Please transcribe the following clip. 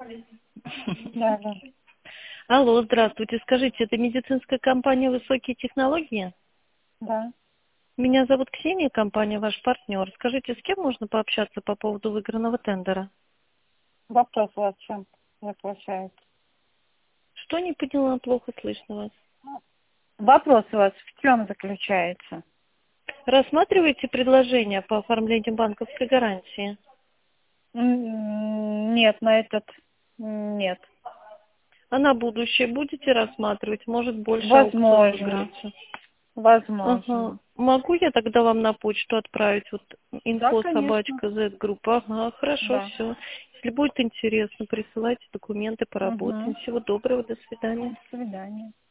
Да, да. Алло, здравствуйте. Скажите, это медицинская компания «Высокие технологии»? Да. Меня зовут Ксения, компания «Ваш партнер». Скажите, с кем можно пообщаться по поводу выигранного тендера? Вопрос у вас в чем заключается? Что не поняла, плохо слышно вас. Вопрос у вас в чем заключается? Рассматриваете предложение по оформлению банковской гарантии? Нет, на этот нет. А на будущее будете рассматривать? Может, больше аукцион Возможно. выиграете? Ага. Возможно. Могу я тогда вам на почту отправить вот Да, конечно. info Z-группа? Ага, хорошо, Да. все. Если будет интересно, присылайте документы, Угу. поработаем. Всего доброго, до До свидания. свидания.